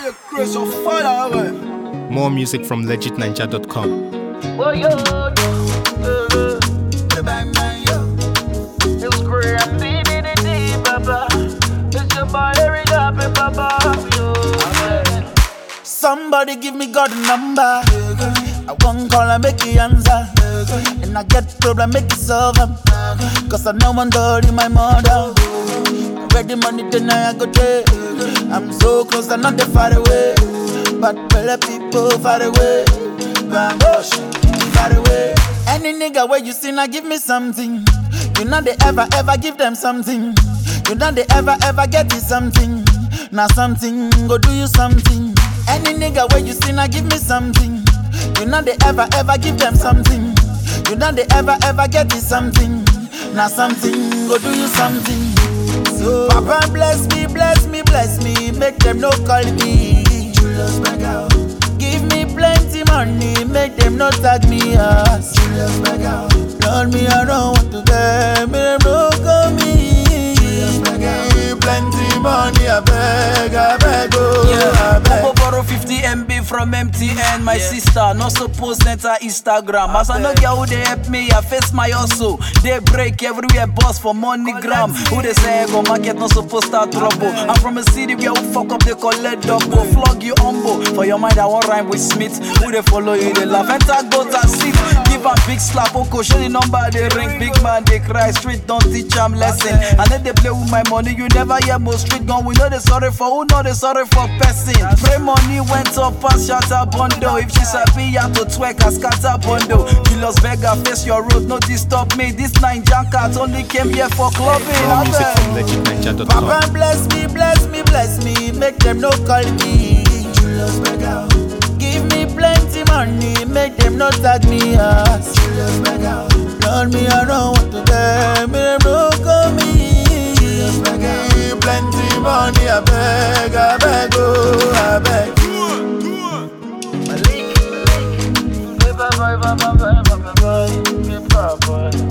More music from legitninja.com. Oh, yo, bang, bang, yo. It's great, I'm DDD, Baba. It's your boy, Eric up, Baba. Somebody give me God number. I won't call and make you answer. And I get problem, make you solve them. Cause I know one dirty my mother. Ready money, then I go take. I'm so close, I'm not that far away. But better people far away. Bambosh, far away. Any nigga where you seen, I give me something. You know they ever give them something. You know they ever get you something. Now something, go do you something. Any nigga where you seen, I give me something. You know they ever give them something. You know they ever get you something. Now something, go do you something. So Papa bless me, bless me, bless me. Make them no call me. Give me plenty money, make them not tag me as Lord, me I don't want to get, me them no call me. Plenty money, I beg, oh, I beg. Papa borrow 50 MB from MTN. My sister not supposed to enter Instagram. As I know girl who they help me, I face my hustle. They break everywhere, boss for MoneyGram. Who they say go market not supposed to start trouble. I'm from a city where who fuck up they collect double. Flog you humble. For your mind I won't rhyme with Smith. Who they follow you, they laugh. Enter go to sit. Give a big slap, Oko, show the number they ring. Big man they cry, street don't teach them lesson. And then they play with my money, you never hear most street gun. We know they sorry for who, know they sorry for person. Pray money went up past shatter bundle. If she's happy, you have to twerk a scatter bundle. Julius Vega, face your road, no disturb me. This Nigerian cat only came here for clubbing. More music from legitninja.com. Papa bless me, bless me, bless me. Make them no call me. Julius Vega. Give me plenty money, make them not tag me as Julius Vega. Lord, me I don't want to get, me them no call me. Julius Vega. Plenty money, I beg, oh, I beg. Malik, bye bye bye bye bye bye bye bye bye.